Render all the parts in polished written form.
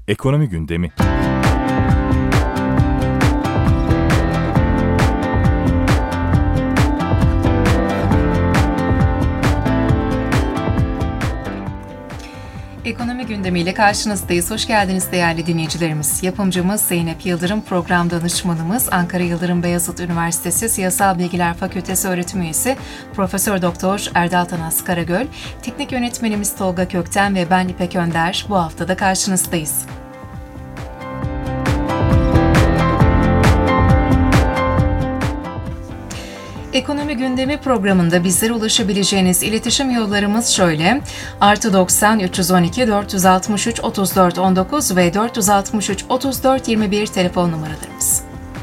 Ekonomi gündemi. Ekonomi gündemiyle karşınızdayız. Hoş geldiniz değerli dinleyicilerimiz. Yapımcımız Zeynep Yıldırım, program danışmanımız Ankara Yıldırım Beyazıt Üniversitesi Siyasal Bilgiler Fakültesi öğretim üyesi Profesör Doktor Erdal Tanas Karagöl, teknik yönetmenimiz Tolga Kökten ve ben İpek Önder bu hafta da karşınızdayız. Ekonomi Gündemi programında bizlere ulaşabileceğiniz iletişim yollarımız şöyle: +90 312 463 34 19 ve 463 34 21 telefon numaralarımız.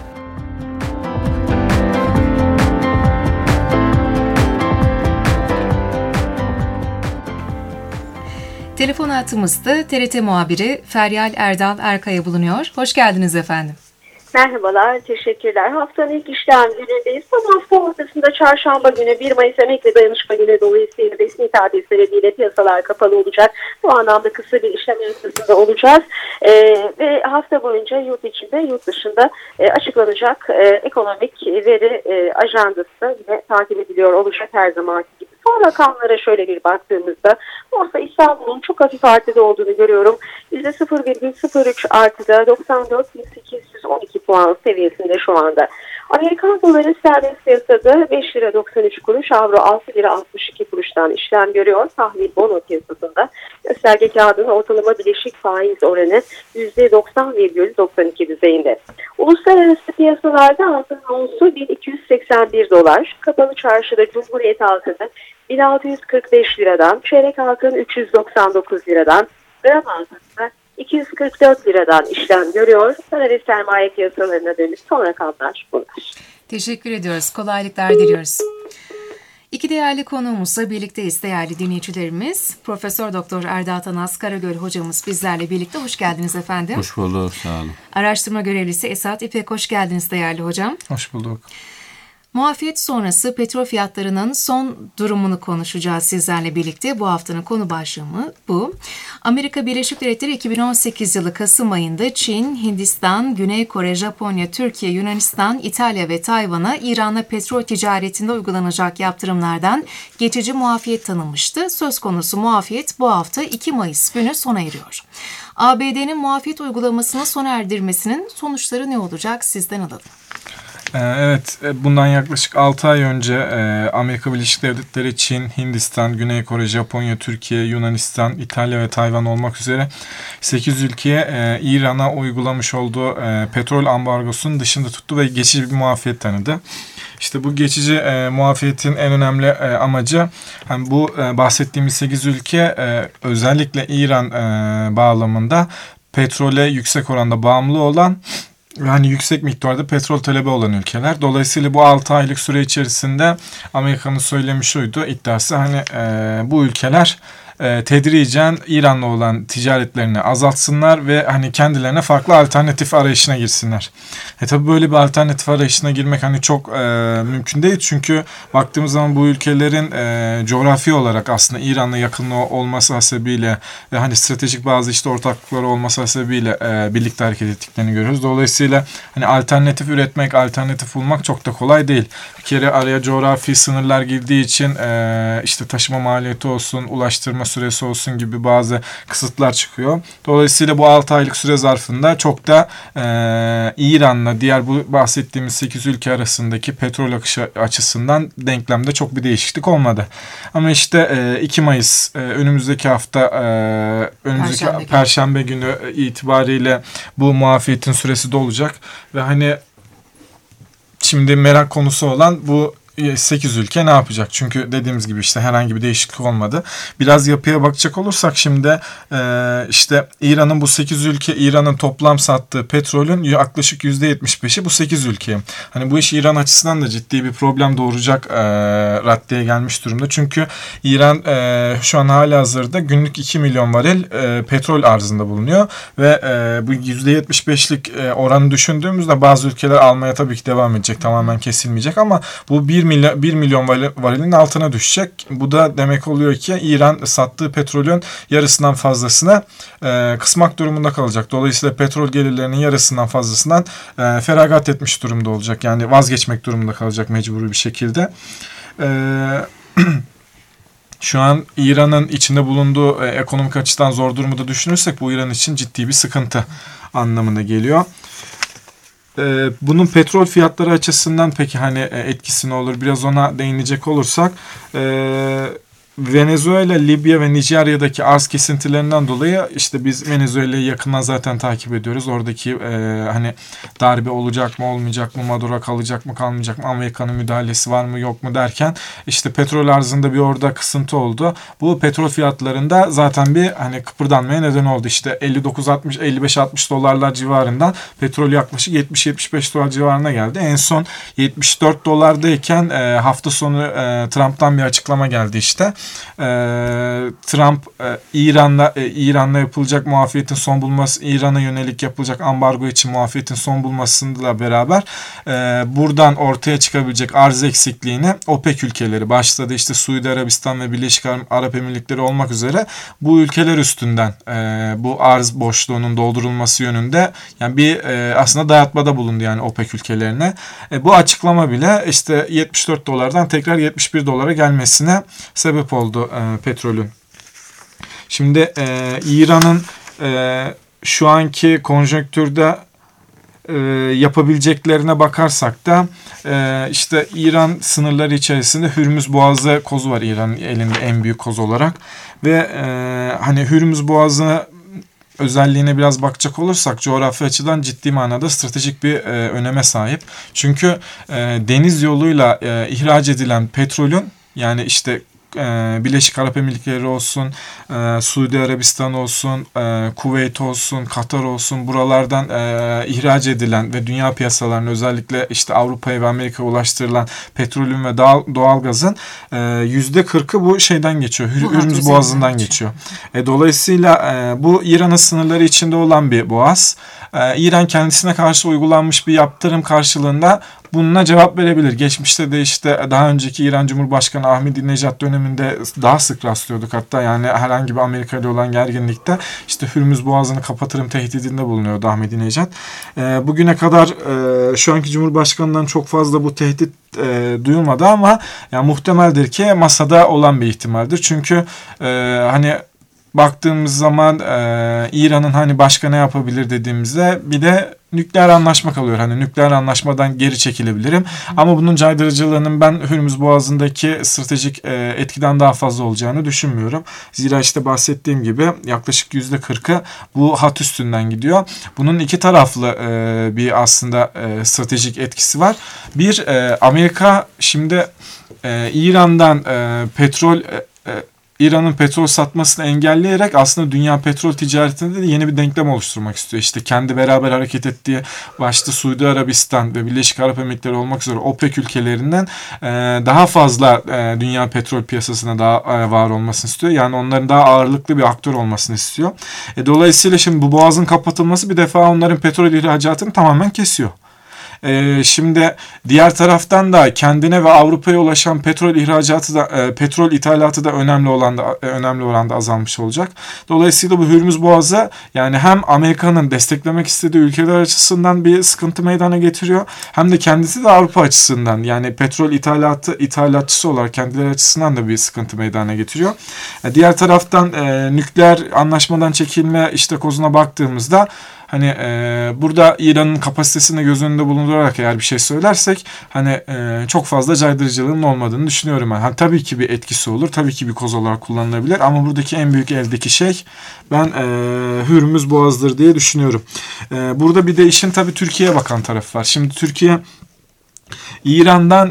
Telefon hattımızda TRT muhabiri Feryal Erdal Erkaya bulunuyor. Hoş geldiniz efendim. Merhabalar, teşekkürler. Haftanın ilk işlem günündeyiz. Son hafta ortasında çarşamba günü 1 Mayıs Emekli Dayanışma Günü dolayısıyla resmi tatil sebebiyle piyasalar kapalı olacak. Bu anlamda kısa bir işlem arasında olacağız. Ve hafta boyunca yurt içinde, yurt dışında açıklanacak ekonomik veri ajandası yine takip ediliyor olacak her zamanki gibi. Son rakamlara şöyle bir baktığımızda Borsa İstanbul'un çok hafif artıda olduğunu görüyorum. %0,03 artıda 94.812 puan seviyesinde şu anda. Amerikan doları serbest piyasada 5 lira 93 kuruş, avro 6 lira 62 kuruştan işlem görüyor. Tahvil bono piyasasında gösterge kağıdının ortalama bileşik faiz oranı %90,92 düzeyinde. Uluslararası piyasalarda altın onsu 1281 dolar, kapalı çarşıda Cumhuriyet altını 1645 liradan, çeyrek altın 399 liradan, gram altında 244 liradan işlem görüyor. Para ve sermaye piyasalarına dönük son rakamlar bunlar. Teşekkür ediyoruz. Kolaylıklar diliyoruz. İki değerli konuğumuzla birlikteyiz değerli dinleyicilerimiz. Profesör Doktor Erdal Tanas Karagöl hocamız bizlerle birlikte. Hoş geldiniz efendim. Hoş bulduk, sağ olun. Araştırma görevlisi Esat İpek, hoş geldiniz değerli hocam. Hoş bulduk. Muafiyet sonrası petrol fiyatlarının son durumunu konuşacağız sizlerle birlikte. Bu haftanın konu başlığı bu. Amerika Birleşik Devletleri 2018 yılı Kasım ayında Çin, Hindistan, Güney Kore, Japonya, Türkiye, Yunanistan, İtalya ve Tayvan'a İran'la petrol ticaretinde uygulanacak yaptırımlardan geçici muafiyet tanınmıştı. Söz konusu muafiyet bu hafta 2 Mayıs günü sona eriyor. ABD'nin muafiyet uygulamasını sona erdirmesinin sonuçları ne olacak sizden alalım. Evet, bundan yaklaşık 6 ay önce Amerika Birleşik Devletleri, Çin, Hindistan, Güney Kore, Japonya, Türkiye, Yunanistan, İtalya ve Tayvan olmak üzere 8 ülkeye İran'a uygulamış olduğu petrol ambargosunun dışında tuttu ve geçici bir muafiyet tanıdı. İşte bu geçici muafiyetin en önemli amacı hani bu bahsettiğimiz 8 ülke özellikle İran bağlamında petrole yüksek oranda bağımlı olan yani yüksek miktarda petrol talebi olan ülkeler. Dolayısıyla bu 6 aylık süre içerisinde Amerika'nın söylemiş oydu iddiası hani bu ülkeler tedricen İran'la olan ticaretlerini azaltsınlar ve hani kendilerine farklı alternatif arayışına girsinler. Tabii böyle bir alternatif arayışına girmek hani çok mümkün değil. Çünkü baktığımız zaman bu ülkelerin coğrafi olarak aslında İran'la yakınlığı olması hasebiyle ve hani stratejik bazı işte ortaklıkları olması hasebiyle birlikte hareket ettiklerini görüyoruz. Dolayısıyla hani alternatif üretmek, alternatif bulmak çok da kolay değil. Bir kere araya coğrafi sınırlar girdiği için işte taşıma maliyeti olsun, ulaştırma süresi olsun gibi bazı kısıtlar çıkıyor. Dolayısıyla bu 6 aylık süre zarfında çok da İran'la diğer bu bahsettiğimiz 8 ülke arasındaki petrol akışı açısından denklemde çok bir değişiklik olmadı. Ama işte 2 Mayıs önümüzdeki hafta Perşembe günü itibariyle bu muafiyetin süresi dolacak ve hani şimdi merak konusu olan bu 8 ülke ne yapacak? Çünkü dediğimiz gibi işte herhangi bir değişiklik olmadı. Biraz yapıya bakacak olursak şimdi işte İran'ın bu 8 ülke, İran'ın toplam sattığı petrolün yaklaşık %75'i bu 8 ülke. Hani bu iş İran açısından da ciddi bir problem doğuracak raddeye gelmiş durumda. Çünkü İran şu an halihazırda günlük 2 milyon varil petrol arzında bulunuyor ve bu %75'lik oranı düşündüğümüzde bazı ülkeler almaya tabii ki devam edecek. Tamamen kesilmeyecek ama bu bir 1 milyon varilin altına düşecek. Bu da demek oluyor ki İran sattığı petrolün yarısından fazlasını kısmak durumunda kalacak. Dolayısıyla petrol gelirlerinin yarısından fazlasından feragat etmiş durumda olacak. Yani vazgeçmek durumunda kalacak mecburi bir şekilde. Şu an İran'ın içinde bulunduğu ekonomik açıdan zor durumu da düşünürsek bu İran için ciddi bir sıkıntı anlamına geliyor. Bunun petrol fiyatları açısından peki hani etkisi ne olur? Biraz ona değinecek olursak Venezuela, Libya ve Nijerya'daki arz kesintilerinden dolayı işte biz Venezuela'yı yakından zaten takip ediyoruz. Oradaki hani darbe olacak mı olmayacak mı, Maduro kalacak mı kalmayacak mı, Amerika'nın müdahalesi var mı yok mu derken işte petrol arzında bir orada kısıntı oldu. Bu petrol fiyatlarında zaten bir hani kıpırdanmaya neden oldu. İşte 55-60 dolarlar civarından petrol yaklaşık 70-75 dolar civarına geldi. En son 74 dolardayken hafta sonu Trump'tan bir açıklama geldi işte. Trump İran'la yapılacak muafiyetin son bulması, İran'a yönelik yapılacak ambargo için muafiyetin son bulmasıyla beraber buradan ortaya çıkabilecek arz eksikliğini OPEC ülkeleri başladı işte Suudi Arabistan ve Birleşik Arap Emirlikleri olmak üzere bu ülkeler üstünden bu arz boşluğunun doldurulması yönünde yani bir aslında dayatmada bulundu yani OPEC ülkelerine. Bu açıklama bile işte 74 dolardan tekrar 71 dolara gelmesine sebep oldu petrolün. Şimdi İran'ın şu anki konjonktürde yapabileceklerine bakarsak da işte İran sınırları içerisinde Hürmüz Boğazı kozu var İran'ın elinde en büyük koz olarak ve hani Hürmüz Boğazı özelliğine biraz bakacak olursak coğrafi açıdan ciddi manada stratejik bir öneme sahip. Çünkü deniz yoluyla ihraç edilen petrolün yani işte Birleşik Arap Emirlikleri olsun, Suudi Arabistan olsun, Kuveyt olsun, Katar olsun buralardan ihraç edilen ve dünya piyasalarına özellikle işte Avrupa'ya ve Amerika'ya ulaştırılan petrolün ve doğalgazın %40'ı bu şeyden geçiyor. Hürmüz Boğazı'ndan geçiyor. Dolayısıyla bu İran'ın sınırları içinde olan bir boğaz. İran kendisine karşı uygulanmış bir yaptırım karşılığında bununla cevap verebilir. Geçmişte de işte daha önceki İran Cumhurbaşkanı Ahmadinejad döneminde daha sık rastlıyorduk. Hatta yani herhangi bir Amerika ile olan gerginlikte işte Hürmüz Boğazı'nı kapatırım tehdidinde bulunuyordu Ahmadinejad. Bugüne kadar şu anki Cumhurbaşkanı'ndan çok fazla bu tehdit duyulmadı ama yani muhtemeldir ki masada olan bir ihtimaldir. Çünkü hani baktığımız zaman İran'ın hani başka ne yapabilir dediğimizde bir de nükleer anlaşma kalıyor. Hani nükleer anlaşmadan geri çekilebilirim. Ama bunun caydırıcılığının ben Hürmüz Boğazı'ndaki stratejik etkiden daha fazla olacağını düşünmüyorum. Zira işte bahsettiğim gibi yaklaşık %40'ı bu hat üstünden gidiyor. Bunun iki taraflı bir aslında stratejik etkisi var. Bir, Amerika şimdi İran'dan İran'ın petrol satmasını engelleyerek aslında dünya petrol ticaretinde de yeni bir denklem oluşturmak istiyor. İşte kendi beraber hareket ettiği başta Suudi Arabistan ve Birleşik Arap Emirlikleri olmak üzere OPEC ülkelerinden daha fazla dünya petrol piyasasına daha var olmasını istiyor. Yani onların daha ağırlıklı bir aktör olmasını istiyor. Dolayısıyla şimdi bu boğazın kapatılması bir defa onların petrol ihracatını tamamen kesiyor. Şimdi diğer taraftan da kendine ve Avrupa'ya ulaşan petrol ihracatı da petrol ithalatı da önemli oranda azalmış olacak. Dolayısıyla bu Hürmüz Boğazı yani hem Amerika'nın desteklemek istediği ülkeler açısından bir sıkıntı meydana getiriyor hem de kendisi de Avrupa açısından yani petrol ithalatçısı olarak kendileri açısından da bir sıkıntı meydana getiriyor. Diğer taraftan nükleer anlaşmadan çekilme işte kozuna baktığımızda hani burada İran'ın kapasitesini göz önünde bulundurarak eğer bir şey söylersek hani çok fazla caydırıcılığının olmadığını düşünüyorum ben. Hani tabii ki bir etkisi olur. Tabii ki bir koz olarak kullanılabilir ama buradaki en büyük eldeki şey ben Hürmüz Boğazı'dır diye düşünüyorum. Burada bir de işin tabii Türkiye'ye bakan tarafı var. Şimdi Türkiye İran'dan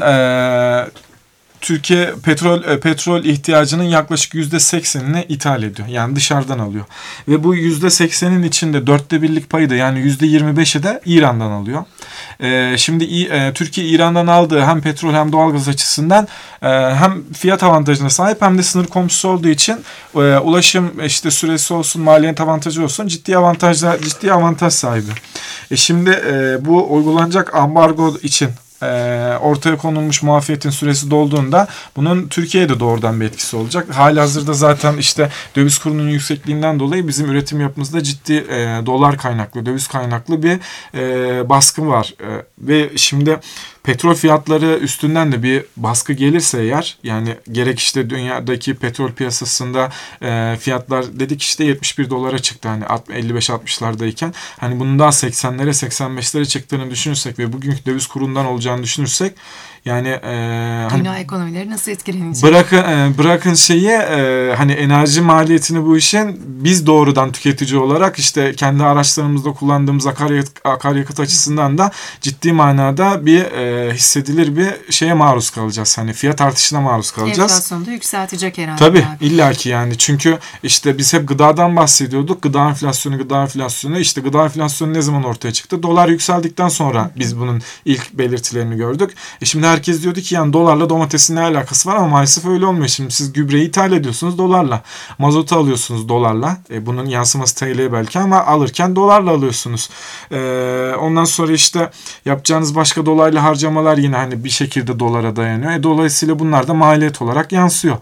Türkiye petrol ihtiyacının yaklaşık %80'ini ithal ediyor. Yani dışarıdan alıyor. Ve bu %80'in içinde 1/4'lik payı da yani %25'i de İran'dan alıyor. Şimdi Türkiye İran'dan aldığı hem petrol hem doğalgaz açısından hem fiyat avantajına sahip hem de sınır komşusu olduğu için ulaşım işte süresi olsun, maliyet avantajı olsun ciddi avantaj sahibi. Şimdi bu uygulanacak ambargo için ortaya konulmuş muafiyetin süresi dolduğunda bunun Türkiye'de doğrudan bir etkisi olacak. Halihazırda zaten işte döviz kurunun yüksekliğinden dolayı bizim üretim yapımızda ciddi dolar kaynaklı, döviz kaynaklı bir baskı var. Ve şimdi petrol fiyatları üstünden de bir baskı gelirse eğer, yani gerek işte dünyadaki petrol piyasasında fiyatlar dedik işte 71 dolara çıktı hani 55-60'lardayken, hani bunun daha 80'lere 85'lere çıktığını düşünürsek ve bugünkü döviz kurundan olacağını düşünürsek, yani dünya ekonomileri nasıl etkilenecek? Bırakın şeyi, hani enerji maliyetini bu işin, biz doğrudan tüketici olarak işte kendi araçlarımızda kullandığımız akaryakıt açısından da ciddi manada bir hissedilir bir şeye maruz kalacağız. Hani fiyat artışına maruz kalacağız. Enflasyonu da yükseltecek herhalde. Tabii illaki yani, çünkü işte biz hep gıdadan bahsediyorduk. Gıda enflasyonu. İşte gıda enflasyonu ne zaman ortaya çıktı? Dolar yükseldikten sonra biz bunun ilk belirtilerini gördük. Şimdi herkes diyordu ki yani dolarla domatesin ne alakası var, ama maalesef öyle olmuyor. Şimdi siz gübreyi ithal ediyorsunuz dolarla. Mazotu alıyorsunuz dolarla. Bunun yansıması TL'ye belki, ama alırken dolarla alıyorsunuz. Ondan sonra işte yapacağınız başka dolaylı harcamalar yine hani bir şekilde dolara dayanıyor. Dolayısıyla bunlar da maliyet olarak yansıyor.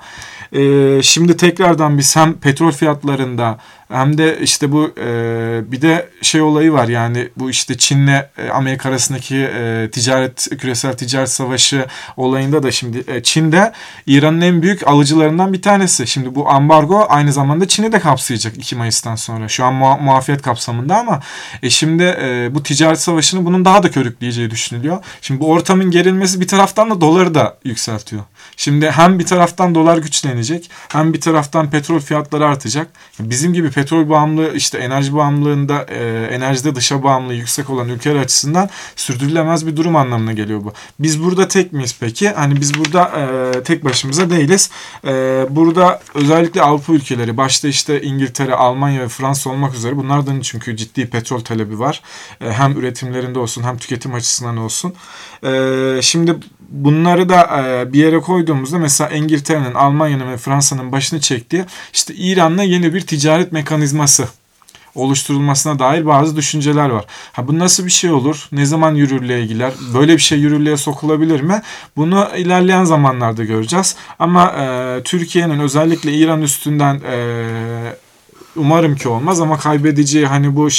Şimdi tekrardan biz hem petrol fiyatlarında hem de işte bu bir de şey olayı var, yani bu işte Çin'le Amerika arasındaki küresel ticaret savaşı olayında da şimdi Çin'de İran'ın en büyük alıcılarından bir tanesi. Şimdi bu ambargo aynı zamanda Çin'i de kapsayacak 2 Mayıs'tan sonra. Şu an muafiyet kapsamında, ama şimdi bu ticaret savaşını bunun daha da körükleyeceği düşünülüyor. Şimdi bu ortamın gerilmesi bir taraftan da doları da yükseltiyor. Şimdi hem bir taraftan dolar güçlenecek, hem bir taraftan petrol fiyatları artacak. Bizim gibi petrol bağımlı, işte enerji bağımlılığında, enerjide dışa bağımlılığı yüksek olan ülkeler açısından sürdürülemez bir durum anlamına geliyor bu. Biz burada tek miyiz peki? Hani biz burada tek başımıza değiliz. Burada özellikle Avrupa ülkeleri, başta işte İngiltere, Almanya ve Fransa olmak üzere, bunlardan çünkü ciddi petrol talebi var. Hem üretimlerinde olsun hem tüketim açısından olsun. Şimdi bunları da bir yere koyduğumuzda mesela İngiltere'nin, Almanya'nın ve Fransa'nın başını çektiği işte İran'la yeni bir ticaret mekanizması oluşturulmasına dair bazı düşünceler var. Bu nasıl bir şey olur? Ne zaman yürürlüğe girer? Böyle bir şey yürürlüğe sokulabilir mi? Bunu ilerleyen zamanlarda göreceğiz. Ama Türkiye'nin özellikle İran üstünden umarım ki olmaz, ama kaybedeceği hani bu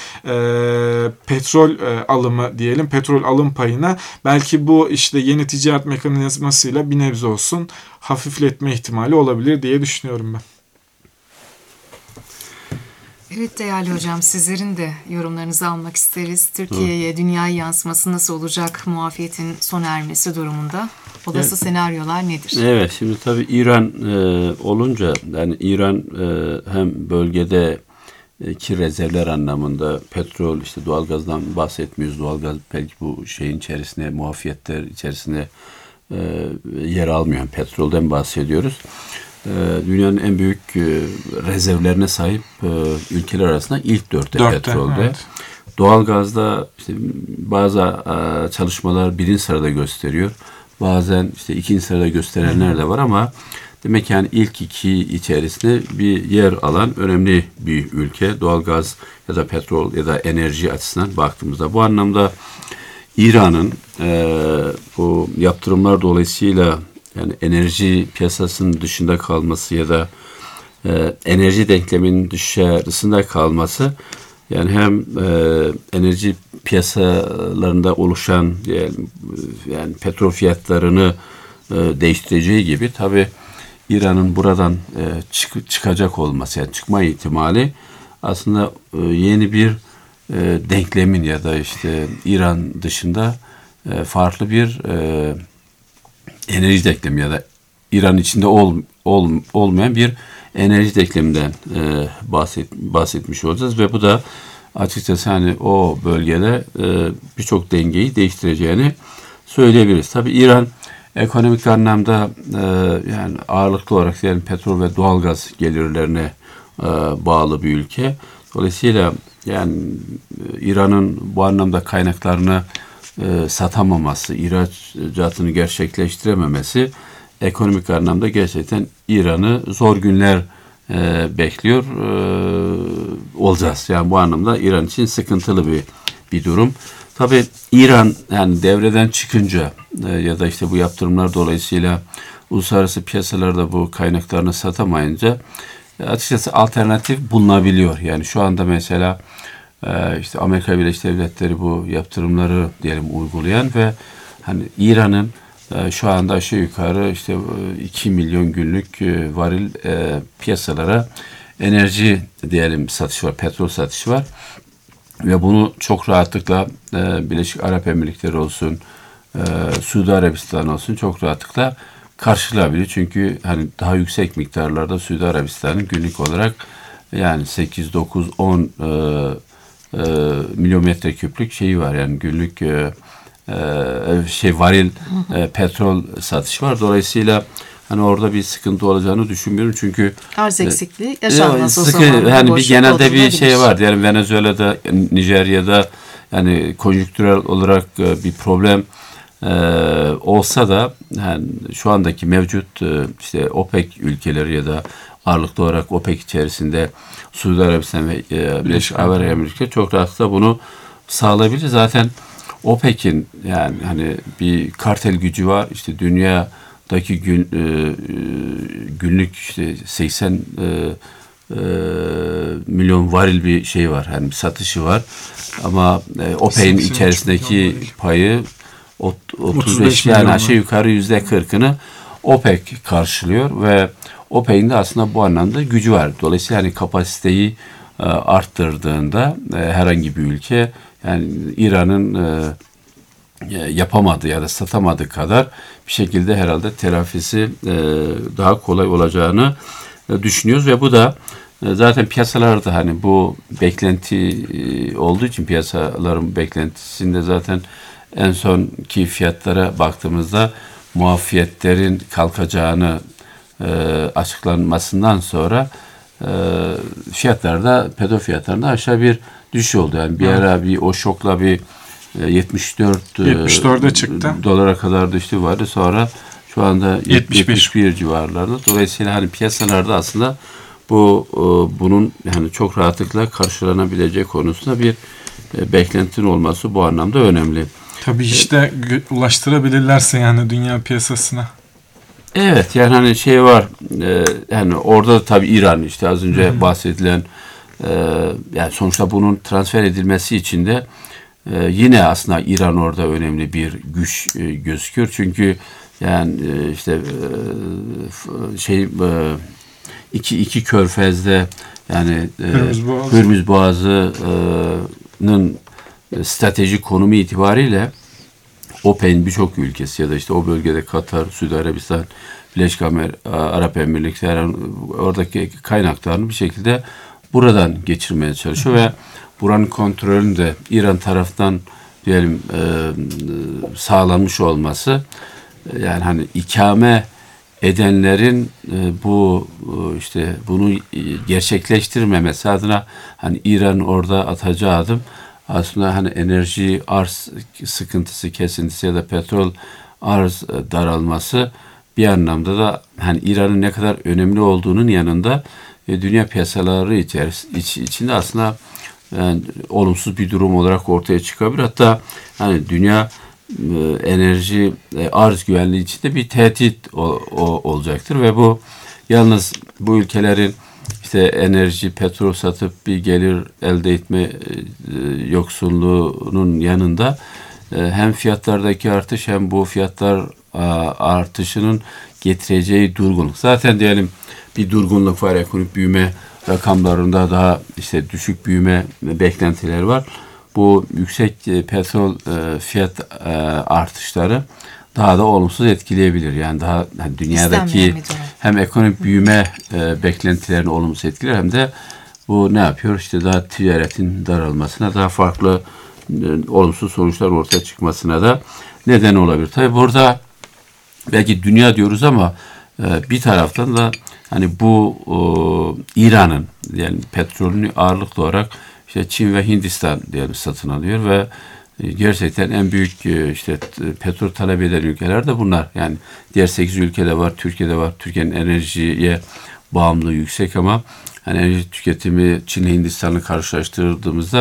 petrol alımı diyelim, petrol alım payına belki bu işte yeni ticaret mekanizmasıyla bir nebze olsun hafifletme ihtimali olabilir diye düşünüyorum ben. Evet değerli hocam, sizlerin de yorumlarınızı almak isteriz. Türkiye'ye, dünyaya yansıması nasıl olacak muafiyetin sona ermesi durumunda? Olası senaryolar nedir? Evet, şimdi tabii İran olunca, yani İran hem bölgede ki rezervler anlamında petrol, işte doğalgazdan bahsetmiyoruz. Doğalgaz belki bu şeyin içerisinde, muafiyetler içerisinde yer almıyor. Yani petrolden bahsediyoruz. Dünyanın en büyük rezervlerine sahip ülkeler arasında ilk dörtte petrolde. Evet. Doğalgazda işte bazı çalışmalar birinci sırada gösteriyor. Bazen işte ikinci sırada gösterenler de var, ama demek yani ilk iki içerisinde bir yer alan önemli bir ülke. Doğalgaz ya da petrol ya da enerji açısından baktığımızda. Bu anlamda İran'ın bu yaptırımlar dolayısıyla yani enerji piyasasının dışında kalması ya da enerji denkleminin dışarısında kalması, yani hem enerji piyasalarında oluşan yani petrol fiyatlarını değiştireceği gibi, tabii İran'ın buradan çıkacak olması, yani çıkma ihtimali aslında yeni bir denklemin ya da işte İran dışında farklı bir enerji denklemi ya da İran içinde olmayan bir enerji denkleminden bahsetmiş olacağız ve bu da açıkçası hani o bölgede birçok dengeyi değiştireceğini söyleyebiliriz. Tabii İran ekonomik anlamda yani ağırlıklı olarak yani petrol ve doğalgaz gelirlerine bağlı bir ülke. Dolayısıyla yani İran'ın bu anlamda kaynaklarını satamaması, ihracatını gerçekleştirememesi ekonomik anlamda gerçekten İran'ı zor günler bekliyor olacağız. Yani bu anlamda İran için sıkıntılı bir bir durum. Tabii İran yani devreden çıkınca ya da işte bu yaptırımlar dolayısıyla uluslararası piyasalarda bu kaynaklarını satamayınca açıkçası alternatif bulunabiliyor. Yani şu anda mesela işte Amerika Birleşik Devletleri bu yaptırımları diyelim uygulayan ve hani İran'ın şu anda aşağı yukarı işte 2 milyon günlük varil piyasalara enerji diyelim satışı var, petrol satışı var. Ve bunu çok rahatlıkla Birleşik Arap Emirlikleri olsun, Suudi Arabistan olsun çok rahatlıkla karşılayabilir. Çünkü hani daha yüksek miktarlarda Suudi Arabistan'ın günlük olarak yani 8, 9, 10 milyon metreküplük şeyi var. Yani günlük varil petrol satışı var. Dolayısıyla hani orada bir sıkıntı olacağını düşünmüyorum. Çünkü arz eksikliği yaşanmaz o zaman. Yani bir genelde bir şey var. Yani Venezuela'da, Nijerya'da yani konjonktürel olarak bir problem olsa da yani şu andaki mevcut işte OPEC ülkeleri ya da ağırlıklı olarak OPEC içerisinde Suudi Arabistan ve Birleşik Arap Emirlikleri çok rahatlıkla bunu sağlayabilir. Zaten OPEC'in yani hani bir kartel gücü var. İşte dünyadaki günlük işte 80 milyon varil bir şey var. Yani satışı var. Ama OPEC'in içerisindeki payı 35 yani aşağı yukarı %40'ını OPEC karşılıyor ve OPEC'in de aslında bu anlamda gücü var. Dolayısıyla hani kapasiteyi arttırdığında herhangi bir ülke yani İran'ın yapamadığı ya da satamadığı kadar bir şekilde herhalde telafisi daha kolay olacağını düşünüyoruz ve bu da zaten piyasalarda hani bu beklenti olduğu için piyasaların beklentisinde zaten en sonki fiyatlara baktığımızda muafiyetlerin kalkacağını açıklanmasından sonra fiyatlarda petrol fiyatlarında aşağı bir düşüş oldu. Yani bir ara bir o şokla bir 74'e çıktı. Dolara kadar düştü vardı. Sonra şu anda 71 civarlarda. Dolayısıyla hani piyasalarda aslında bunun yani çok rahatlıkla karşılanabileceği konusunda bir beklentinin olması bu anlamda önemli. Tabii işte ulaştırabilirlerse yani dünya piyasasına. Evet yani hani şey var yani orada da tabii İran işte az önce bahsedilen yani sonuçta bunun transfer edilmesi için de yine aslında İran orada önemli bir güç gözüküyor. Çünkü yani işte iki körfezde yani Hürmüz Boğazı'nın stratejik konumu itibariyle OPEC'in birçok ülkesi ya da işte o bölgede Katar, Suudi Arabistan, Birleşik Arap Emirlikleri oradaki kaynaklarını bir şekilde buradan geçirmeye çalışıyor ve buranın kontrolünü de İran tarafından diyelim sağlanmış olması yani hani ikame edenlerin bu işte bunu gerçekleştirmemesi adına hani İran orada atacağı adım aslında hani enerji arz sıkıntısı, kesintisi ya da petrol arz daralması bir anlamda da hani İran'ın ne kadar önemli olduğunun yanında dünya piyasaları içinde aslında yani olumsuz bir durum olarak ortaya çıkabilir. Hatta hani dünya enerji arz güvenliği için de bir tehdit olacaktır ve bu yalnız bu ülkelerin işte enerji, petrol satıp bir gelir elde etme yoksunluğunun yanında hem fiyatlardaki artış hem bu fiyatlar artışının getireceği durgunluk. Zaten diyelim bir durgunluk var, ekonomik büyüme rakamlarında daha işte düşük büyüme beklentileri var. Bu yüksek petrol fiyat artışları daha da olumsuz etkileyebilir. Yani daha yani dünyadaki hem ekonomik büyüme beklentilerini olumsuz etkiler hem de bu ne yapıyor? İşte daha ticaretin daralmasına, daha farklı olumsuz sonuçlar ortaya çıkmasına da neden olabilir. Tabii burada belki dünya diyoruz ama bir taraftan da hani bu İran'ın yani petrolünü ağırlıklı olarak işte Çin ve Hindistan diyelim satın alıyor ve gerçekten en büyük işte petrol talep eden ülkeler de bunlar. Yani diğer 8 ülkede var, Türkiye'de var. Türkiye'nin enerjiye bağımlılığı yüksek ama hani enerji tüketimi Çin ile Hindistan'la karşılaştırdığımızda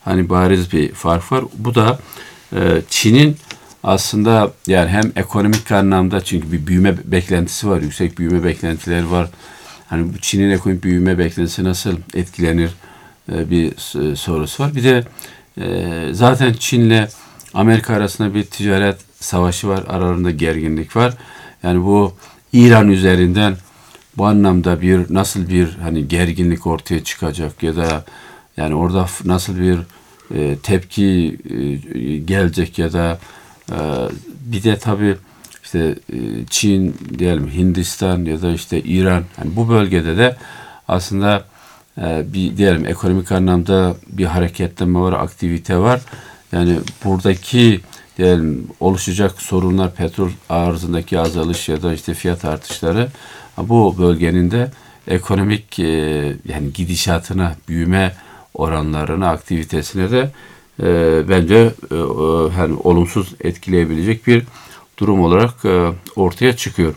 hani bariz bir fark var. Bu da Çin'in aslında yani hem ekonomik anlamda, çünkü bir büyüme beklentisi var, yüksek büyüme beklentileri var. Hani bu Çin'in ekonomik büyüme beklentisi nasıl etkilenir bir sorusu var. Bir de zaten Çin'le Amerika arasında bir ticaret savaşı var, aralarında gerginlik var. Yani bu İran üzerinden bu anlamda nasıl bir hani gerginlik ortaya çıkacak ya da yani orada nasıl bir tepki gelecek ya da bir de tabii işte Çin diyelim, Hindistan ya da işte İran, yani bu bölgede de aslında bir diyelim ekonomik anlamda bir hareketlenme var, aktivite var. Yani buradaki diyelim oluşacak sorunlar, petrol arzındaki azalış ya da işte fiyat artışları bu bölgenin de ekonomik yani gidişatına, büyüme oranlarına, aktivitesine de bence yani olumsuz etkileyebilecek bir durum olarak ortaya çıkıyor.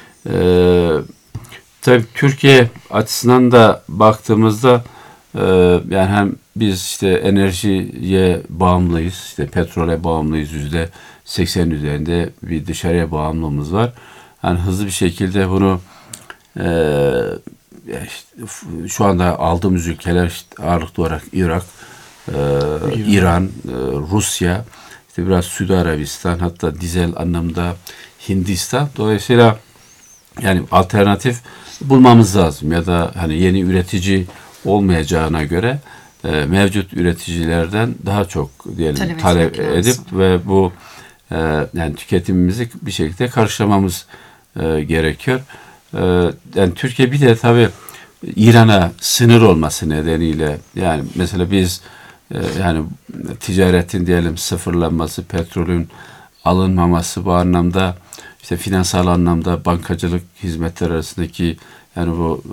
Tabii Türkiye açısından da baktığımızda yani hem biz işte enerjiye bağımlıyız, işte petrole bağımlıyız, %80 üzerinde bir dışarıya bağımlılığımız var. Yani hızlı bir şekilde bunu işte şu anda aldığımız ülkeler işte ağırlıklı olarak Irak, İran, Rusya, işte biraz Suudi Arabistan, hatta dizel anlamda Hindistan. Dolayısıyla yani alternatif bulmamız lazım ya da hani yeni üretici olmayacağına göre mevcut üreticilerden daha çok diyelim talep edip ve bu yani tüketimimizi bir şekilde karşılamamız gerekiyor. Yani Türkiye bir de tabii İran'a sınır olması nedeniyle yani mesela biz yani ticaretin diyelim sıfırlanması, petrolün alınmaması bu anlamda işte finansal anlamda bankacılık hizmetler arasındaki yani bu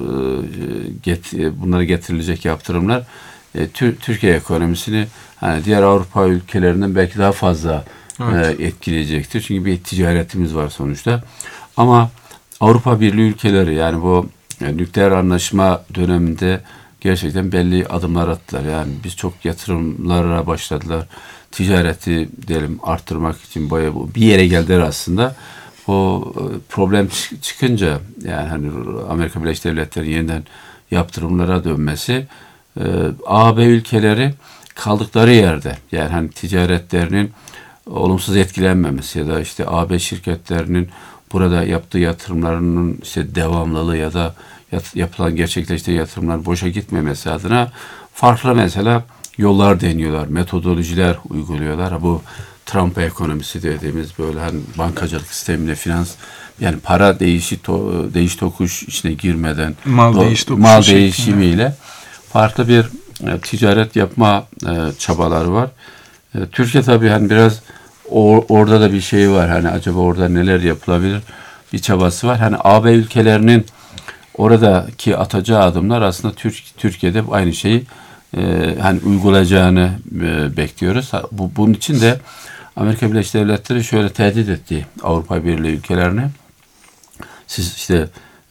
bunlara getirilecek yaptırımlar Türkiye ekonomisini hani diğer Avrupa ülkelerinden belki daha fazla etkileyecektir. Çünkü bir ticaretimiz var sonuçta. Ama Avrupa Birliği ülkeleri yani bu nükleer anlaşma döneminde gerçekten belli adımlar attılar. Yani biz çok yatırımlara başladılar. Ticareti diyelim arttırmak için bayağı bir yere geldiler aslında. O problem çıkınca yani hani Amerika Birleşik Devletleri yeniden yaptırımlara dönmesi AB ülkeleri kaldıkları yerde yani hani ticaretlerinin olumsuz etkilenmemesi ya da işte AB şirketlerinin burada yaptığı yatırımlarının işte devamlılığı ya da yapılan gerçekleştiği yatırımlar boşa gitmemesi adına farklı mesela yollar deniyorlar, metodolojiler uyguluyorlar. Bu Trump ekonomisi dediğimiz böyle hani bankacılık sistemine finans yani para değiş tokuş içine girmeden mal değişimiyle farklı bir ticaret yapma çabaları var. Türkiye tabii hani biraz orada da bir şey var. Hani acaba orada neler yapılabilir bir çabası var. Hani AB ülkelerinin oradaki atacağı adımlar aslında Türkiye'de aynı şeyi hani uygulayacağını bekliyoruz. Bunun için de Amerika Birleşik Devletleri şöyle tehdit etti Avrupa Birliği ülkelerine. Siz işte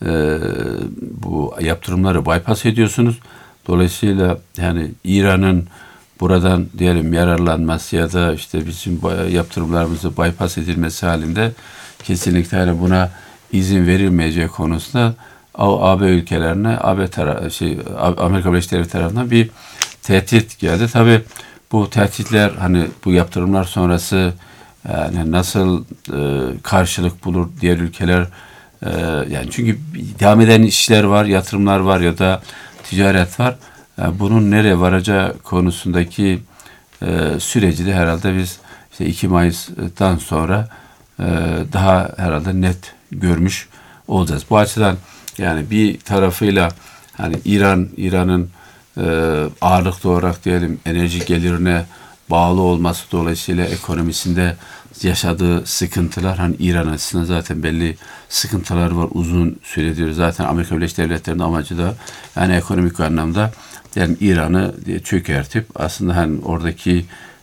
bu yaptırımları bypass ediyorsunuz. Dolayısıyla yani İran'ın buradan diyelim yararlanması ya da işte bizim yaptırımlarımızı bypass edilmesi halinde kesinlikle hani buna izin verilmeyeceği konusunda AB ülkelerine Amerika Birleşik Devletleri tarafından bir tehdit geldi. Tabii bu tehditler hani bu yaptırımlar sonrası yani nasıl karşılık bulur diğer ülkeler yani çünkü devam eden işler var, yatırımlar var ya da ticaret var. Yani bunun nereye varacağı konusundaki süreci de herhalde biz işte 2 Mayıs'tan sonra daha herhalde net görmüş olacağız. Bu açıdan yani bir tarafıyla hani İran'ın ağırlıklı olarak diyelim enerji gelirine bağlı olması dolayısıyla ekonomisinde yaşadığı sıkıntılar hani İran açısından zaten belli sıkıntılar var uzun süredir. Zaten Amerika Birleşik Devletleri'nin amacı da yani ekonomik anlamda yani İran'ı çökertip aslında hani oradaki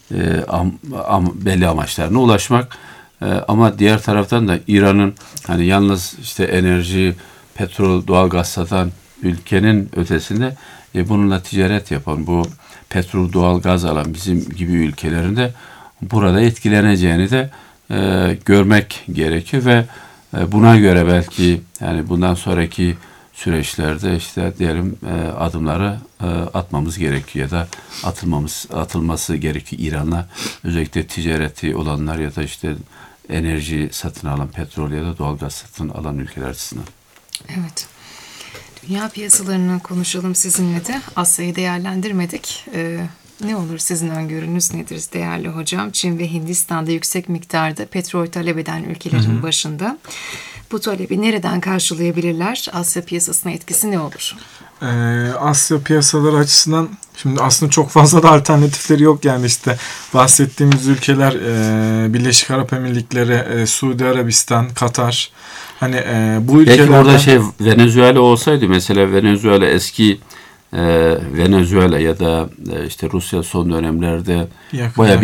belli amaçlarına ulaşmak. Ama diğer taraftan da İran'ın hani yalnız işte enerji, petrol, doğalgaz satan ülkenin ötesinde bununla ticaret yapan bu petrol, doğal gaz alan bizim gibi ülkelerin de burada etkileneceğini de görmek gerekiyor ve buna göre belki yani bundan sonraki süreçlerde işte diyelim adımları atmamız gerekiyor ya da atılması gerekiyor İran'la, özellikle ticareti olanlar ya da işte enerji satın alan, petrol ya da doğalgaz satın alan ülkeler açısından. Evet. Dünya piyasalarını konuşalım sizinle de. Asya'yı değerlendirmedik. Ne olur sizin öngörünüz nedir değerli hocam? Çin ve Hindistan'da yüksek miktarda petrol talep eden ülkelerin başında. Bu talebi nereden karşılayabilirler? Asya piyasasına etkisi ne olur? Asya piyasaları açısından şimdi aslında çok fazla da alternatifleri yok yani işte bahsettiğimiz ülkeler Birleşik Arap Emirlikleri, Suudi Arabistan, Katar. Hani bu ülkelerden... Belki orada Venezuela olsaydı mesela Venezuela eski Venezuela ya da işte Rusya son dönemlerde baya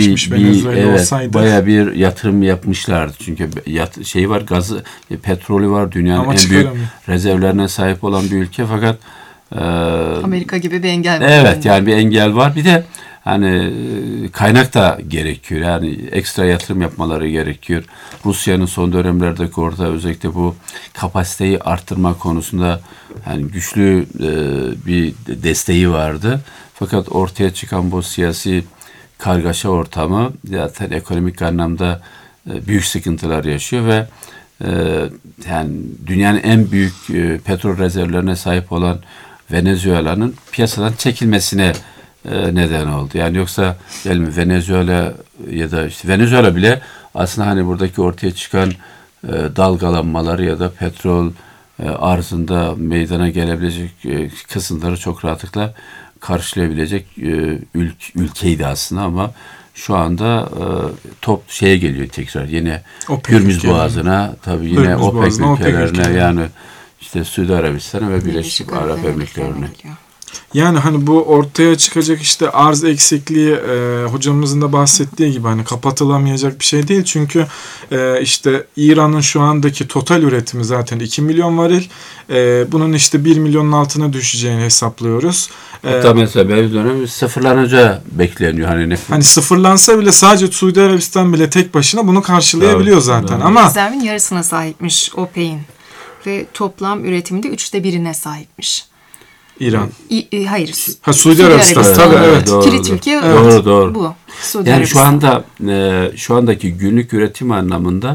baya bir yatırım yapmışlardı. Çünkü var, gazı, petrolü var, dünyanın en büyük rezervlerine sahip olan bir ülke, fakat Amerika gibi bir engel var. Evet, yani bir engel var. Bir de hani kaynak da gerekiyor. Yani ekstra yatırım yapmaları gerekiyor. Rusya'nın son dönemlerdeki orada özellikle bu kapasiteyi arttırma konusunda yani güçlü bir desteği vardı. Fakat ortaya çıkan bu siyasi kargaşa ortamı zaten ekonomik anlamda büyük sıkıntılar yaşıyor ve yani dünyanın en büyük petrol rezervlerine sahip olan Venezuela'nın piyasadan çekilmesine neden oldu. Yani yoksa Venezuela ya da işte Venezuela bile aslında hani buradaki ortaya çıkan dalgalanmalar ya da petrol arzında meydana gelebilecek kısımları çok rahatlıkla karşılayabilecek ülkeydi aslında, ama şu anda top geliyor tekrar yine Hürmüz Boğazı'na, tabii yine OPEC ülkelerine, yani işte Suudi Arabistan'a ve Birleşik Arap Emirlikleri'ne. Yani hani bu ortaya çıkacak işte arz eksikliği hocamızın da bahsettiği gibi hani kapatılamayacak bir şey değil. Çünkü işte İran'ın şu andaki total üretimi zaten 2 milyon varil. Bunun işte 1 milyonun altına düşeceğini hesaplıyoruz. Hatta mesela belli dönem sıfırlanacağı bekleniyor. Hani sıfırlansa bile sadece Suudi Arabistan bile tek başına bunu karşılayabiliyor zaten. Ama rezervin yarısına sahipmiş OPEC'in ve toplam üretiminde 1/3'üne sahipmiş. İran. Hayır. Suudi Arabistan. Tabii, evet. Kilit ülke doğru. Bu. Suudi yani Arabistan. Şu andaki günlük üretim anlamında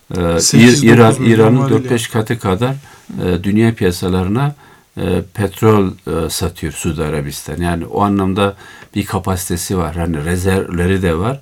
İran'ın 4-5 katı kadar dünya piyasalarına petrol satıyor Suudi Arabistan. Yani o anlamda bir kapasitesi var. Hani rezervleri de var.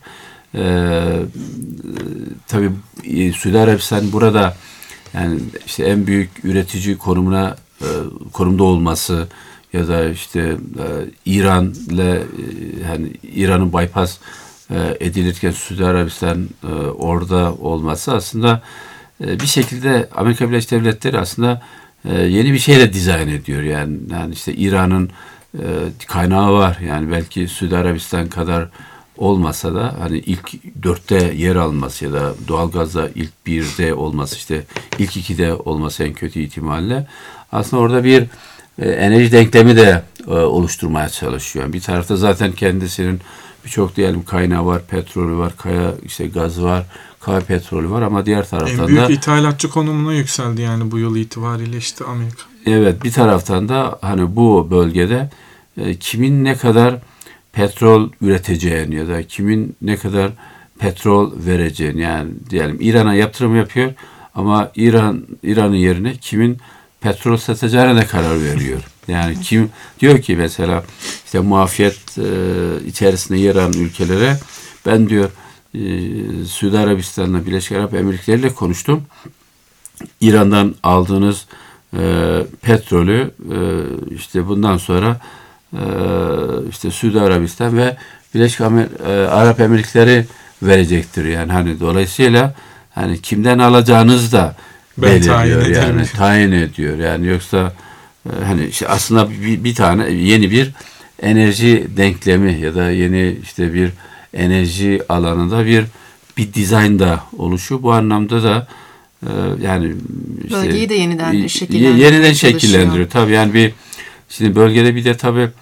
Tabii Suudi Arabistan burada yani işte en büyük üretici konumda olması ya da işte İran'la hani İran'ın bypass edilirken Suudi Arabistan orada olması aslında bir şekilde Amerika Birleşik Devletleri aslında yeni bir şeyle dizayn ediyor. Yani işte İran'ın kaynağı var. Yani belki Suudi Arabistan kadar olmasa da hani ilk 4'te yer alması ya da doğalgazda ilk 1'de olması, işte ilk 2'de olması en kötü ihtimalle aslında orada bir enerji denklemi de oluşturmaya çalışıyor. Bir tarafta zaten kendisinin birçok diyelim kaynağı var, petrolü var, gazı var, kaya petrolü var, ama diğer taraftan en büyük ithalatçı konumuna yükseldi yani bu yıl itibariyle işte Amerika. Evet, bir taraftan da hani bu bölgede kimin ne kadar petrol üreteceğini ya da kimin ne kadar petrol vereceğini, yani diyelim İran'a yatırım yapıyor ama İran'ın yerine kimin petrol satacağına da karar veriyor. Yani kim diyor ki mesela işte muafiyet içerisinde yer alan ülkelere ben diyor Suudi Arabistan'la Birleşik Arap Emirlikleri ile konuştum. İran'dan aldığınız petrolü işte bundan sonra işte Suudi Arabistan ve Birleşik Arap Emirlikleri verecektir. Yani hani dolayısıyla hani kimden alacağınız da belirliyor, yani tayin ediyor. Yani yoksa hani işte aslında bir tane yeni bir enerji denklemi ya da yeni işte bir enerji alanında bir dizayn da oluşuyor. Bu anlamda da yani işte bölgeyi de yeniden şekillendiriyor. Tabii yani şimdi bölgede bir de tabii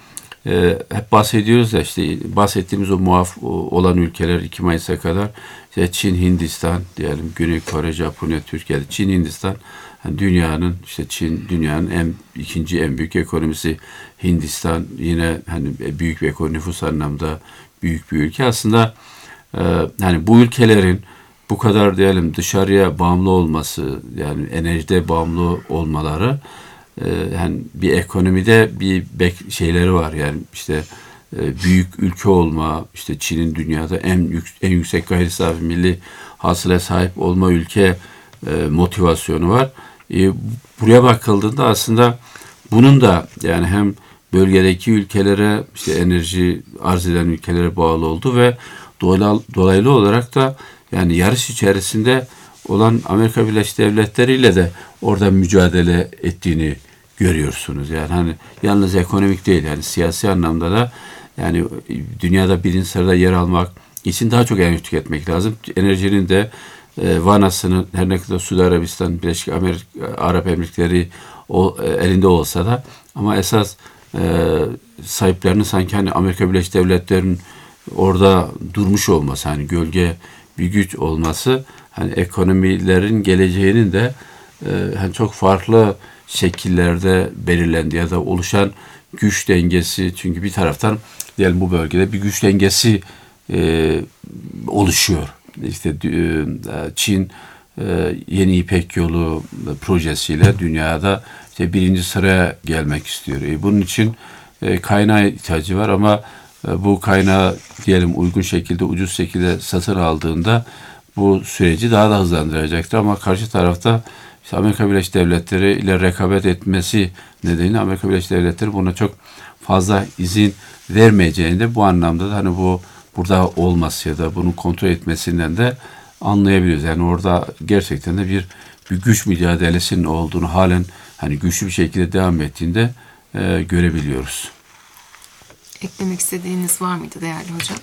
hep bahsediyoruz ya, işte bahsettiğimiz o muaf olan ülkeler 2 Mayıs'a kadar işte Çin, Hindistan diyelim, Güney Kore, Japonya, Türkiye. Çin, Hindistan yani dünyanın, işte Çin dünyanın ikinci en büyük ekonomisi. Hindistan yine hani büyük bir ekonomi, nüfus anlamda büyük bir ülke. Aslında yani bu ülkelerin bu kadar diyelim dışarıya bağımlı olması, yani enerjide bağımlı olmaları, yani bir ekonomide bir şeyleri var, yani işte büyük ülke olma, işte Çin'in dünyada en yüksek gayri safi milli hasıla sahip olma ülke motivasyonu var. Buraya bakıldığında aslında bunun da yani hem bölgedeki ülkelere, işte enerji arz eden ülkelere bağlı oldu ve dolaylı olarak da yani yarış içerisinde olan Amerika Birleşik Devletleri ile de orada mücadele ettiğini görüyorsunuz. Yani hani yalnız ekonomik değil, yani siyasi anlamda da yani dünyada birinci sırada yer almak için daha çok enerji tüketmek lazım. Enerjinin de vanasını her ne kadar Suudi Arabistan, Birleşik Arap Emirlikleri elinde olsa da, ama esas sahiplerinin sanki hani Amerika Birleşik Devletleri'nin orada durmuş olması, hani gölge bir güç olması, hani ekonomilerin geleceğinin de hani çok farklı şekillerde belirlendi ya da oluşan güç dengesi, çünkü bir taraftan diyelim bu bölgede bir güç dengesi oluşuyor. İşte Çin yeni İpek Yolu projesiyle dünyada işte birinci sıraya gelmek istiyor. Bunun için kaynağa ihtiyacı var, ama bu kaynağı diyelim uygun şekilde, ucuz şekilde satın aldığında bu süreci daha da hızlandıracaktır. Ama karşı tarafta işte Amerika Birleşik Devletleri ile rekabet etmesi nedeniyle Amerika Birleşik Devletleri buna çok fazla izin vermeyeceğini de bu anlamda da hani bu burada olması ya da bunu kontrol etmesinden de anlayabiliyoruz. Yani orada gerçekten de bir güç mücadelesinin olduğunu, halen hani güçlü bir şekilde devam ettiğinde görebiliyoruz. Eklemek istediğiniz var mıydı değerli hocam?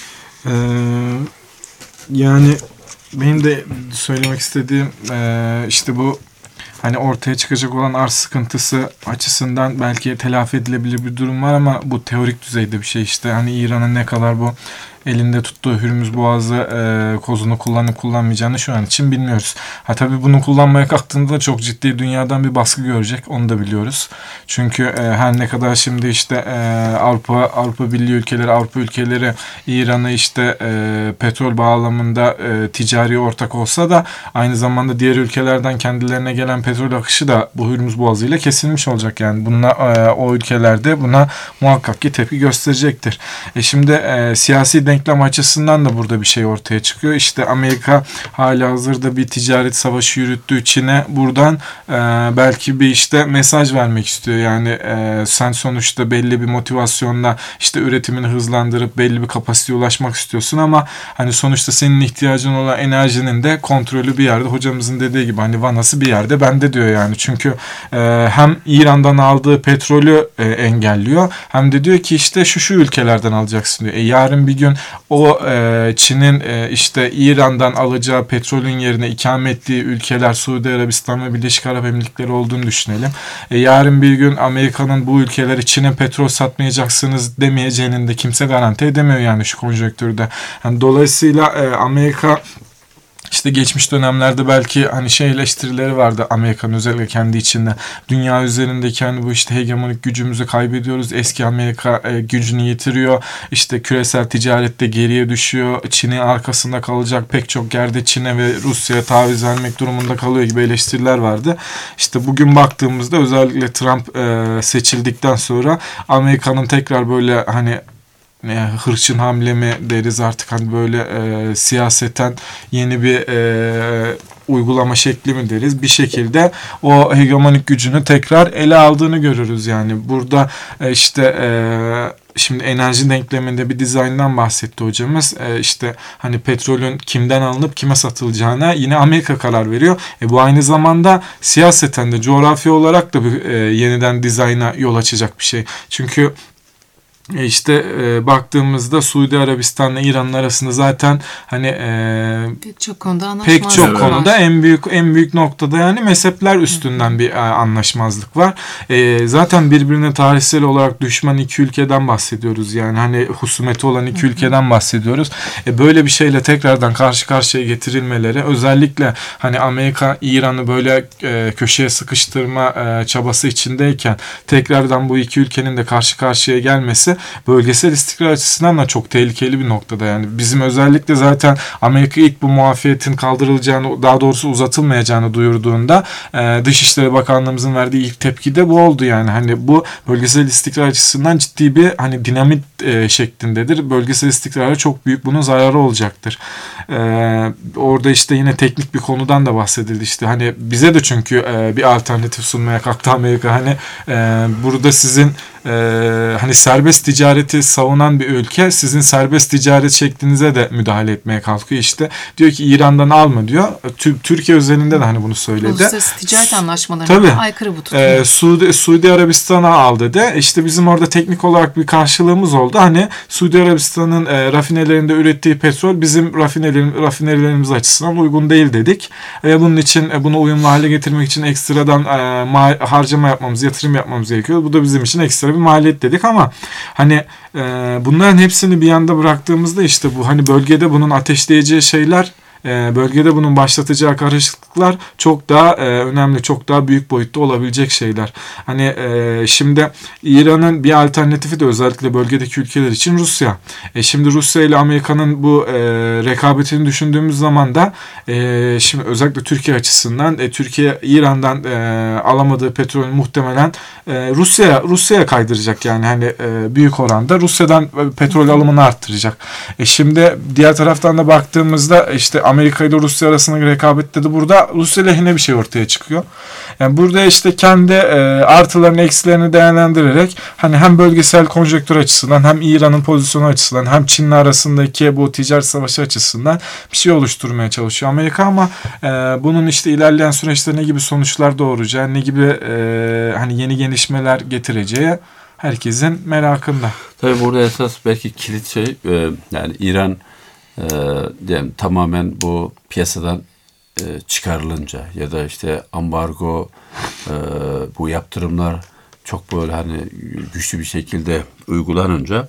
Yani benim de söylemek istediğim işte bu hani ortaya çıkacak olan arz sıkıntısı açısından belki telafi edilebilir bir durum var, ama bu teorik düzeyde bir şey. İşte hani İran'ın ne kadar bu elinde tuttuğu Hürmüz Boğazı kozunu kullanıp kullanmayacağını şu an için bilmiyoruz. Tabii bunu kullanmaya kalktığında çok ciddi dünyadan bir baskı görecek. Onu da biliyoruz. Çünkü her ne kadar şimdi işte Avrupa Birliği ülkeleri, Avrupa ülkeleri İran'ı işte petrol bağlamında ticari ortak olsa da aynı zamanda diğer ülkelerden kendilerine gelen petrol akışı da bu Hürmüz Boğazı ile kesilmiş olacak. Yani bununla o ülkelerde buna muhakkak ki tepki gösterecektir. Şimdi siyasi denklem açısından da burada bir şey ortaya çıkıyor. İşte Amerika halihazırda bir ticaret savaşı yürüttüğü Çin'e buradan belki bir işte mesaj vermek istiyor. Yani sen sonuçta belli bir motivasyonla işte üretimini hızlandırıp belli bir kapasiteye ulaşmak istiyorsun, ama hani sonuçta senin ihtiyacın olan enerjinin de kontrolü bir yerde, hocamızın dediği gibi hani vanası bir yerde bende diyor yani. Çünkü hem İran'dan aldığı petrolü engelliyor, hem de diyor ki işte şu ülkelerden alacaksın diyor. Yarın bir gün o Çin'in işte İran'dan alacağı petrolün yerine ikame ettiği ülkeler Suudi Arabistan ve Birleşik Arap Emirlikleri olduğunu düşünelim. Yarın bir gün Amerika'nın bu ülkeleri Çin'e petrol satmayacaksınız demeyeceğinin de kimse garanti edemiyor yani şu konjonktürde. Yani dolayısıyla Amerika İşte geçmiş dönemlerde belki hani eleştirileri vardı Amerika'nın, özellikle kendi içinde. Dünya üzerindeki hani bu işte hegemonik gücümüzü kaybediyoruz. Eski Amerika gücünü yitiriyor. İşte küresel ticarette geriye düşüyor. Çin'in arkasında kalacak, pek çok yerde Çin'e ve Rusya'ya taviz vermek durumunda kalıyor gibi eleştiriler vardı. İşte bugün baktığımızda özellikle Trump seçildikten sonra Amerika'nın tekrar böyle hani hırçın hamle mi deriz artık, hani böyle siyaseten yeni bir uygulama şekli mi deriz, bir şekilde o hegemonik gücünü tekrar ele aldığını görürüz. Yani burada işte şimdi enerji denkleminde bir dizayndan bahsetti hocamız. İşte hani petrolün kimden alınıp kime satılacağına yine Amerika karar veriyor. Bu aynı zamanda siyaseten de coğrafi olarak da bir yeniden dizayna yol açacak bir şey. Çünkü İşte baktığımızda Suudi Arabistan'la İran'ın arasında zaten hani pek çok konuda anlaşmazlık pek çok konuda var. en büyük noktada yani mezhepler üstünden bir anlaşmazlık var. Zaten birbirine tarihsel olarak düşman iki ülkeden bahsediyoruz. Yani hani husumeti olan iki ülkeden bahsediyoruz. Böyle bir şeyle tekrardan karşı karşıya getirilmeleri, özellikle hani Amerika İran'ı böyle köşeye sıkıştırma çabası içindeyken tekrardan bu iki ülkenin de karşı karşıya gelmesi bölgesel istikrar açısından da çok tehlikeli bir noktada. Yani bizim özellikle zaten Amerika ilk bu muafiyetin kaldırılacağını, daha doğrusu uzatılmayacağını duyurduğunda Dışişleri Bakanlığımızın verdiği ilk tepki de bu oldu. Yani hani bu bölgesel istikrar açısından ciddi bir hani dinamit şeklindedir. Bölgesel istikrara çok büyük bunun zararı olacaktır. Orada işte yine teknik bir konudan da bahsedildi. İşte hani bize de çünkü bir alternatif sunmaya kalktı Amerika. Hani burada sizin hani serbest ticareti savunan bir ülke sizin serbest ticaret şeklinize de müdahale etmeye kalkıyor. İşte diyor ki İran'dan alma diyor. Türkiye özelinde de hani bunu söyledi. Uluslararası ticaret anlaşmalarına aykırı bu tutum. Suudi Arabistan'a al dedi. İşte bizim orada teknik olarak bir karşılığımız oldu. Hani Suudi Arabistan'ın rafinelerinde ürettiği petrol bizim rafinerilerimiz açısından uygun değil dedik. Ve bunun için bunu uyumlu hale getirmek için ekstradan harcama yapmamız, yatırım yapmamız gerekiyor. Bu da bizim için ekstra bir maliyet dedik ama hani bunların hepsini bir yanda bıraktığımızda işte bu hani bölgede bunun ateşleyeceği şeyler, bölgede bunun başlatacağı karışıklıklar çok daha önemli, çok daha büyük boyutta olabilecek şeyler. Hani şimdi İran'ın bir alternatifi de özellikle bölgedeki ülkeler için Rusya. Şimdi Rusya ile Amerika'nın bu rekabetini düşündüğümüz zaman da şimdi özellikle Türkiye açısından Türkiye İran'dan alamadığı petrolü muhtemelen Rusya'ya kaydıracak. Yani hani büyük oranda Rusya'dan petrol alımını arttıracak. Şimdi diğer taraftan da baktığımızda işte Amerika ile Rusya arasındaki rekabette de burada Rusya lehine bir şey ortaya çıkıyor. Yani burada işte kendi artılarını eksilerini değerlendirerek hani hem bölgesel konjonktür açısından hem İran'ın pozisyonu açısından hem Çin'le arasındaki bu ticaret savaşı açısından bir şey oluşturmaya çalışıyor Amerika ama bunun işte ilerleyen süreçte ne gibi sonuçlar doğuracağı, ne gibi hani yeni gelişmeler getireceği herkesin merakında. Tabii burada esas belki kilit şey yani İran tamamen bu piyasadan çıkarılınca ya da işte ambargo bu yaptırımlar çok böyle hani güçlü bir şekilde uygulanınca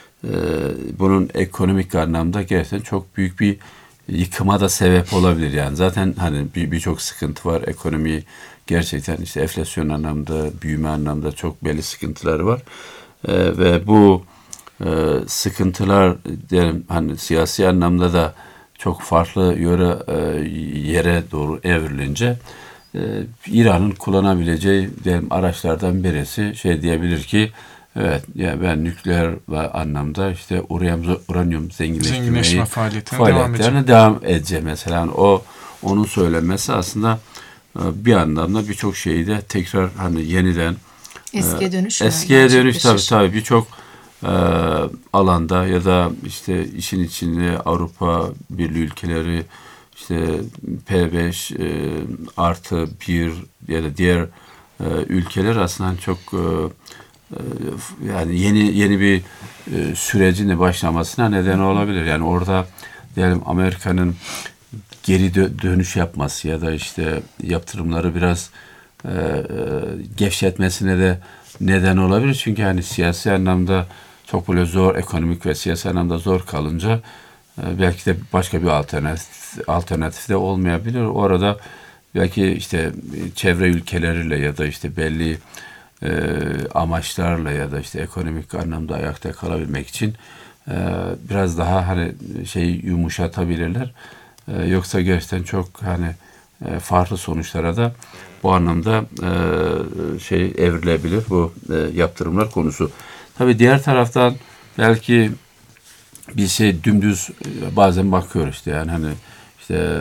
bunun ekonomik anlamda gerçekten çok büyük bir yıkıma da sebep olabilir. Yani zaten hani birçok sıkıntı var. Ekonomi gerçekten işte enflasyon anlamda, büyüme anlamda çok belli sıkıntıları var. Ve bu sıkıntılar diyelim hani siyasi anlamda da çok farklı yere doğru evrilince İran'ın kullanabileceği diyelim araçlardan birisi şey diyebilir ki evet ya ben nükleer anlamda işte uranyum zenginleştirme faaliyetlerine devam edeceğim mesela. Yani onun söylenmesi aslında bir anlamda birçok şeyi de tekrar hani yeniden eskiye dönüş tabii birçok alanda ya da işte işin içinde Avrupa Birliği ülkeleri işte P5 artı 1 ya da diğer ülkeler aslında çok yani yeni bir sürecin de başlamasına neden olabilir. Yani orada diyelim Amerika'nın geri dönüş yapması ya da işte yaptırımları biraz gevşetmesine de neden olabilir. Çünkü hani siyasi anlamda çok böyle zor, ekonomik ve siyasi anlamda zor kalınca belki de başka bir alternatif de olmayabilir. Orada belki işte çevre ülkeleriyle ya da işte belli amaçlarla ya da işte ekonomik anlamda ayakta kalabilmek için biraz daha hani yumuşatabilirler. Yoksa gerçekten çok hani farklı sonuçlara da bu anlamda evrilebilir bu yaptırımlar konusu. Tabii diğer taraftan belki bir şey dümdüz bazen bakıyoruz işte yani hani işte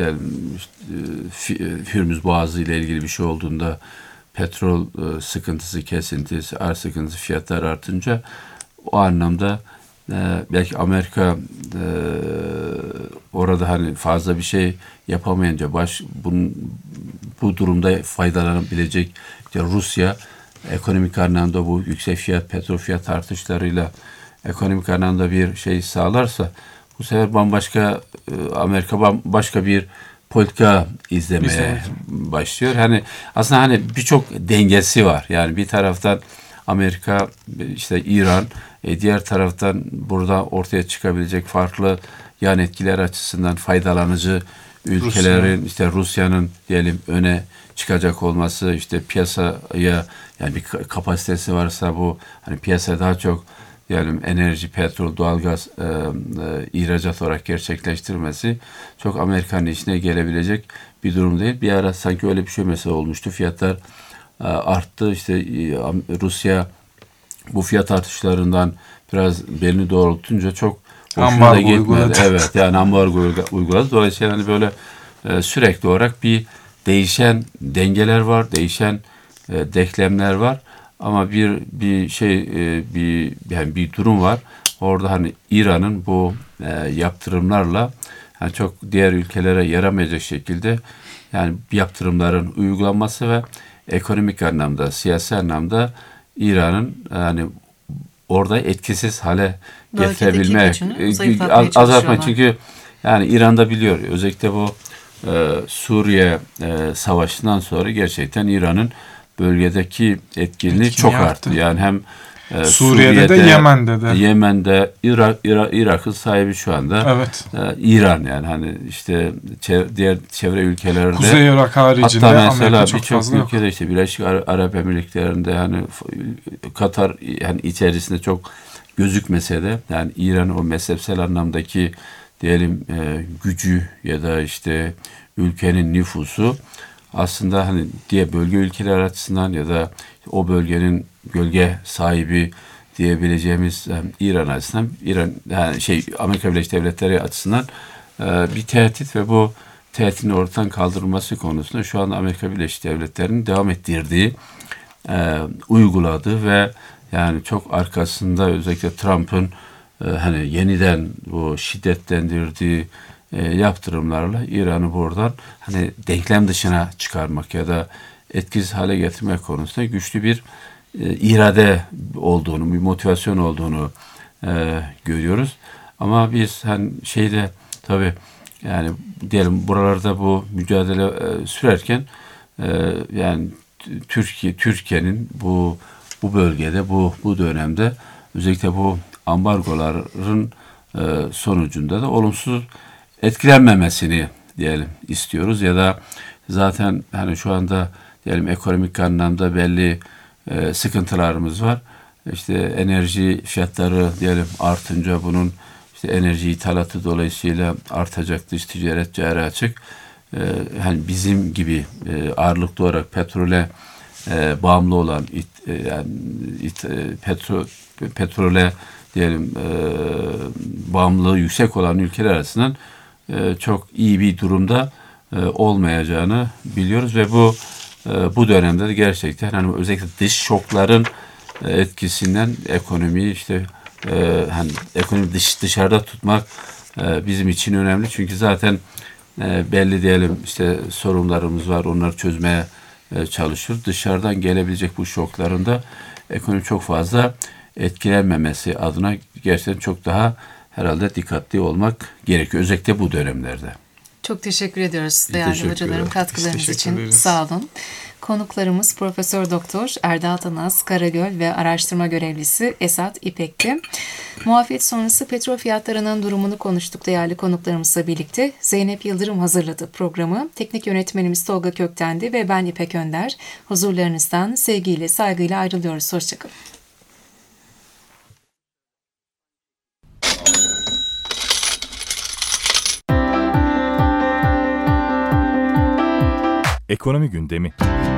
Hürmüz Boğazı ile ilgili bir şey olduğunda petrol sıkıntısı, kesintisi, arz sıkıntısı, fiyatlar artınca o anlamda belki Amerika orada hani fazla bir şey yapamayınca bu durumda faydalanabilecek işte Rusya ekonomik anlamda bu yüksek fiyat, petrol fiyat artışlarıyla ekonomik anlamda bir şey sağlarsa bu sefer bambaşka Amerika bambaşka bir politika izlemeye başlıyor. Hani aslında hani birçok dengesi var. Yani bir taraftan Amerika, işte İran, diğer taraftan burada ortaya çıkabilecek farklı yan etkiler açısından faydalanıcı ülkelerin, işte Rusya'nın diyelim öne çıkacak olması, işte piyasaya yani bir kapasitesi varsa bu hani piyasaya daha çok diyelim enerji, petrol, doğalgaz ihracat olarak gerçekleştirmesi çok Amerika'nın işine gelebilecek bir durum değil. Bir ara sanki öyle bir şey mesela olmuştu. Fiyatlar arttı. İşte Rusya bu fiyat artışlarından biraz belini doğrultunca çok hoşuna da gitmedi. Evet, yani ambargo uyguladı. Dolayısıyla hani böyle sürekli olarak bir değişen dengeler var, değişen denklemler var. Ama bir durum var. Orada hani İran'ın bu yaptırımlarla yani çok diğer ülkelere yaramayacak şekilde yani yaptırımların uygulanması ve ekonomik anlamda, siyasi anlamda İran'ın yani orada etkisiz hale getirebilmek, azaltmak. Çünkü yani İran'da biliyor, özellikle bu Suriye savaşından sonra gerçekten İran'ın bölgedeki etkinliği çok arttı. Yani hem Suriye'de de Yemen'de Irak'ın sahibi şu anda İran, yani hani işte diğer çevre ülkelerde, Kuzey Irak haricinde, hatta mesela birçok ülkede işte Birleşik Arap Emirlikleri'nde hani Katar yani içerisinde çok gözükmese de yani İran o mezhepsel anlamdaki diyelim gücü ya da işte ülkenin nüfusu aslında hani diye bölge ülkeler açısından ya da o bölgenin gölge sahibi diyebileceğimiz İran açısından, yani Amerika Birleşik Devletleri açısından bir tehdit ve bu tehditin ortadan kaldırılması konusunda şu anda Amerika Birleşik Devletleri'nin devam ettirdiği, uyguladığı ve yani çok arkasında özellikle Trump'ın hani yeniden bu şiddetlendirdiği yaptırımlarla İran'ı buradan hani denklem dışına çıkarmak ya da etkisiz hale getirmek konusunda güçlü bir irade olduğunu, bir motivasyon olduğunu görüyoruz. Ama biz hani tabii yani diyelim buralarda bu mücadele sürerken yani Türkiye'nin bu bölgede bu dönemde özellikle bu ambargoların sonucunda da olumsuz etkilenmemesini diyelim istiyoruz ya da zaten hani şu anda diyelim ekonomik anlamda belli sıkıntılarımız var. İşte enerji fiyatları diyelim artınca bunun işte enerji ithalatı dolayısıyla artacak, dış ticaret cari açık. Hani bizim gibi ağırlıklı olarak petrole bağımlı olan petrole diyelim bağımlılığı yüksek olan ülkeler arasından çok iyi bir durumda olmayacağını biliyoruz ve bu dönemde de gerçekten hani özellikle dış şokların etkisinden ekonomiyi hani ekonomi dışarıda tutmak bizim için önemli. Çünkü zaten belli diyelim işte sorunlarımız var, onları çözmeye çalışıyoruz. Dışarıdan gelebilecek bu şokların da ekonomi çok fazla etkilenmemesi adına gerçekten çok daha herhalde dikkatli olmak gerekiyor. Özellikle bu dönemlerde. Çok teşekkür ediyoruz değerli hocalarım katkılarınız için. Sağ olun. Konuklarımız Profesör Doktor Erdal Tanaz Karagöl ve araştırma görevlisi Esat İpek'ti. Muafiyet sonrası petrol fiyatlarının durumunu konuştuk değerli konuklarımızla birlikte. Zeynep Yıldırım hazırladı programı. Teknik yönetmenimiz Tolga Köktendi ve ben İpek Önder. Huzurlarınızdan sevgiyle, saygıyla ayrılıyoruz. Hoşçakalın. Ekonomi gündemi.